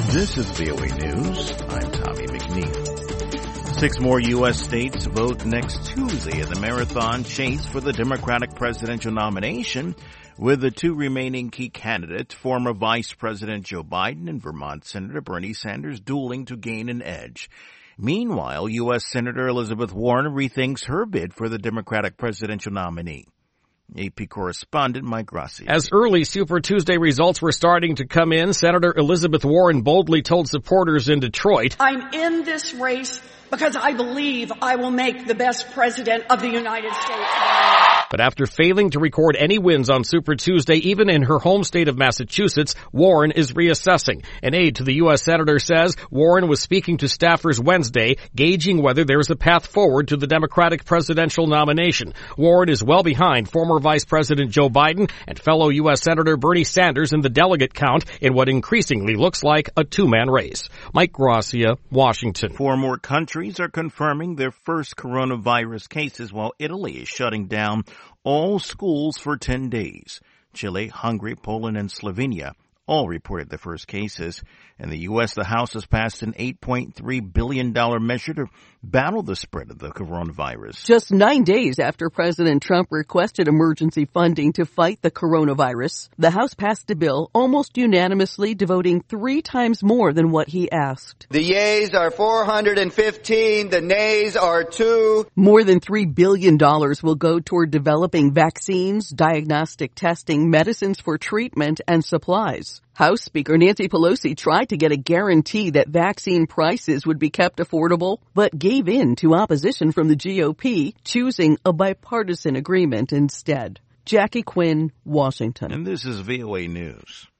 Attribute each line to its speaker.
Speaker 1: This is VOA News. I'm Tommy McNeil. 6 more U.S. states vote next Tuesday in the marathon chase for the Democratic presidential nomination, with the 2 remaining key candidates, former Vice President Joe Biden and Vermont Senator Bernie Sanders, dueling to gain an edge. Meanwhile, U.S. Senator Elizabeth Warren rethinks her bid for the Democratic presidential nominee. AP correspondent Mike Gracia.
Speaker 2: As early Super Tuesday results were starting to come in, Senator Elizabeth Warren boldly told supporters in Detroit,
Speaker 3: "I'm in this race because I believe I will make the best president of the United States."
Speaker 2: But after failing to record any wins on Super Tuesday, even in her home state of Massachusetts, Warren is reassessing. An aide to the U.S. Senator says Warren was speaking to staffers Wednesday, gauging whether there is a path forward to the Democratic presidential nomination. Warren is well behind former Vice President Joe Biden and fellow U.S. Senator Bernie Sanders in the delegate count in what increasingly looks like a two-man race. Mike Gracia, Washington.
Speaker 1: 4 more countries are confirming their first coronavirus cases, while Italy is shutting down all schools for 10 days. Chile, Hungary, Poland, and Slovenia all reported the first cases. In the U.S., the House has passed an $8.3 billion measure to battle the spread of the coronavirus.
Speaker 4: Just 9 days after President Trump requested emergency funding to fight the coronavirus, the House passed a bill almost unanimously, devoting 3 times more than what he asked.
Speaker 5: The yeas are 415, the nays are 2.
Speaker 4: More than $3 billion will go toward developing vaccines, diagnostic testing, medicines for treatment, and supplies. House Speaker Nancy Pelosi tried to get a guarantee that vaccine prices would be kept affordable, but gave in to opposition from the GOP, choosing a bipartisan agreement instead. Jackie Quinn, Washington.
Speaker 1: And this is VOA News.